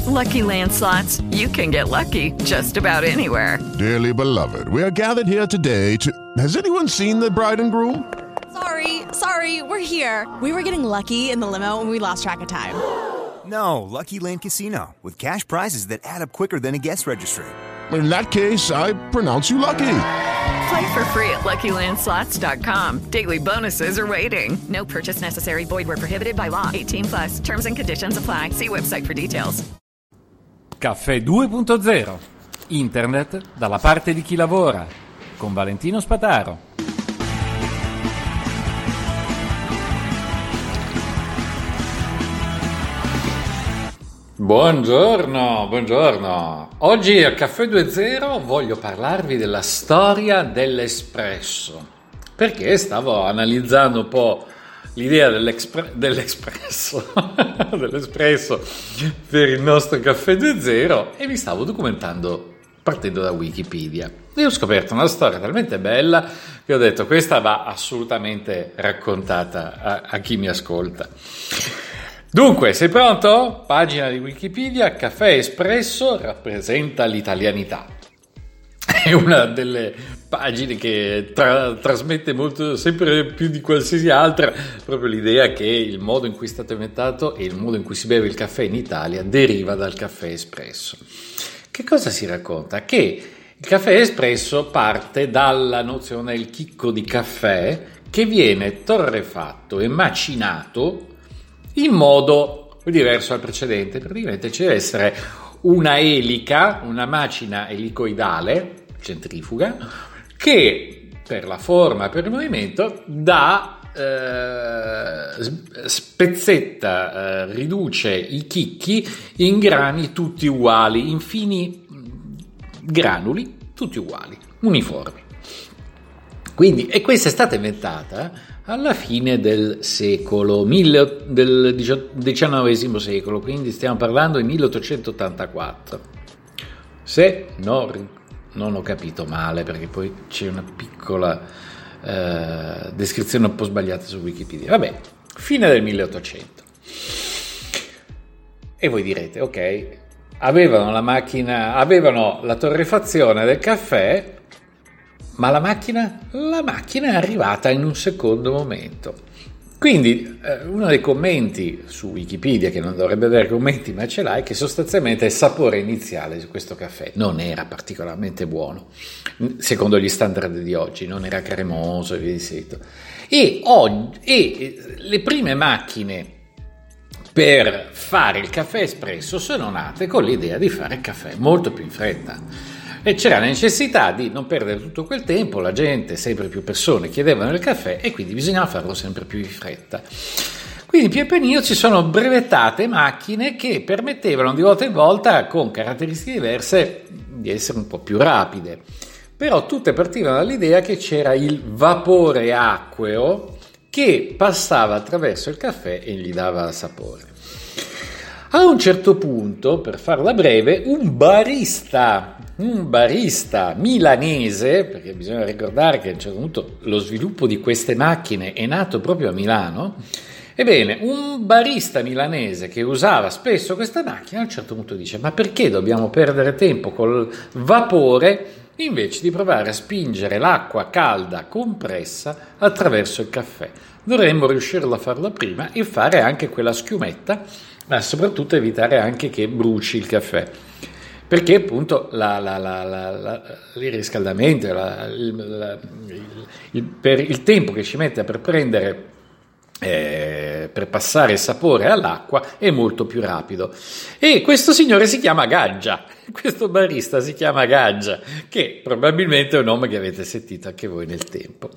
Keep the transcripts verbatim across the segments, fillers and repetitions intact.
Lucky Land Slots, you can get lucky just about anywhere. Dearly beloved, we are gathered here today to... Has anyone seen the bride and groom? Sorry, sorry, we're here. We were getting lucky in the limo and we lost track of time. No, Lucky Land Casino, with cash prizes that add up quicker than a guest registry. In that case, I pronounce you lucky. Play for free at Lucky Land Slots dot com. Daily bonuses are waiting. No purchase necessary. Void where prohibited by law. eighteen plus. Terms and conditions apply. See website for details. Caffè due punto zero. Internet dalla parte di chi lavora. Con Valentino Spataro. Buongiorno, buongiorno. Oggi al Caffè due punto zero voglio parlarvi della storia dell'espresso, perché stavo analizzando un po' l'idea dell'espre- dell'espresso, dell'espresso per il nostro Caffè due punto zero e mi stavo documentando partendo da Wikipedia. E ho scoperto una storia talmente bella che ho detto questa va assolutamente raccontata a, a chi mi ascolta. Dunque, sei pronto? Pagina di Wikipedia, caffè espresso rappresenta l'italianità. È una delle pagine che tra- trasmette molto, sempre più di qualsiasi altra, proprio l'idea che il modo in cui è stato inventato e il modo in cui si beve il caffè in Italia deriva dal caffè espresso. Che cosa si racconta? Che il caffè espresso parte dalla nozione del chicco di caffè che viene torrefatto e macinato in modo diverso dal precedente. Praticamente ci deve essere una elica, una macina elicoidale, centrifuga, che per la forma e per il movimento dà, eh, spezzetta, eh, riduce i chicchi in grani tutti uguali, in fini granuli tutti uguali, uniformi. Quindi, e questa è stata inventata alla fine del secolo, mille, del diciannovesimo secolo, quindi stiamo parlando di milleottocentottantaquattro. Se non, non ho capito male, perché poi c'è una piccola eh, descrizione un po' sbagliata su Wikipedia. Vabbè, fine del milleottocento. E voi direte, ok, avevano la macchina, avevano la torrefazione del caffè, ma la macchina? La macchina è arrivata in un secondo momento. Quindi eh, uno dei commenti su Wikipedia, che non dovrebbe avere commenti ma ce l'ha, è che sostanzialmente il sapore iniziale di questo caffè non era particolarmente buono, secondo gli standard di oggi, non era cremoso e via di seguito. E, oggi, e le prime macchine per fare il caffè espresso sono nate con l'idea di fare il caffè molto più in fretta. E c'era la necessità di non perdere tutto quel tempo, la gente, sempre più persone chiedevano il caffè e quindi bisognava farlo sempre più in fretta. Quindi pian pianino ci sono brevettate macchine che permettevano di volta in volta, con caratteristiche diverse, di essere un po' più rapide. Però tutte partivano dall'idea che c'era il vapore acqueo che passava attraverso il caffè e gli dava sapore. A un certo punto, per farla breve, un barista, un barista milanese, perché bisogna ricordare che a un certo punto lo sviluppo di queste macchine è nato proprio a Milano, ebbene, un barista milanese che usava spesso questa macchina a un certo punto dice: ma perché dobbiamo perdere tempo col vapore invece di provare a spingere l'acqua calda compressa attraverso il caffè? Dovremmo riuscirlo a farlo prima e fare anche quella schiumetta, ma soprattutto evitare anche che bruci il caffè, perché appunto la, la, la, la, la, il riscaldamento, la, il, la, il, il, per il tempo che ci mette per prendere, eh, per passare il sapore all'acqua è molto più rapido. E questo signore si chiama Gaggia, questo barista si chiama Gaggia, che probabilmente è un nome che avete sentito anche voi nel tempo.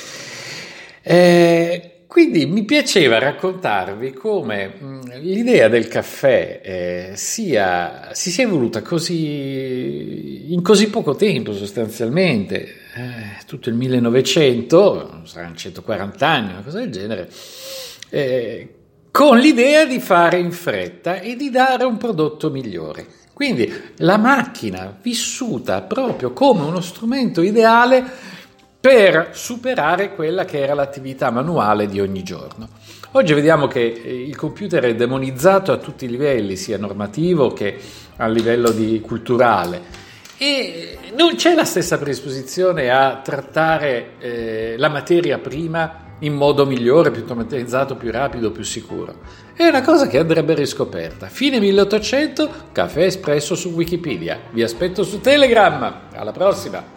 Eh, Quindi mi piaceva raccontarvi come mh, l'idea del caffè eh, sia, si sia evoluta così, in così poco tempo sostanzialmente, eh, tutto il millenovecento, saranno centoquaranta anni, una cosa del genere, eh, con l'idea di fare in fretta e di dare un prodotto migliore. Quindi la macchina vissuta proprio come uno strumento ideale per superare quella che era l'attività manuale di ogni giorno. Oggi vediamo che il computer è demonizzato a tutti i livelli, sia normativo che a livello di culturale, e non c'è la stessa predisposizione a trattare eh, la materia prima in modo migliore, più automatizzato, più rapido, più sicuro. È una cosa che andrebbe riscoperta. Fine milleottocento, caffè espresso su Wikipedia. Vi aspetto su Telegram. Alla prossima!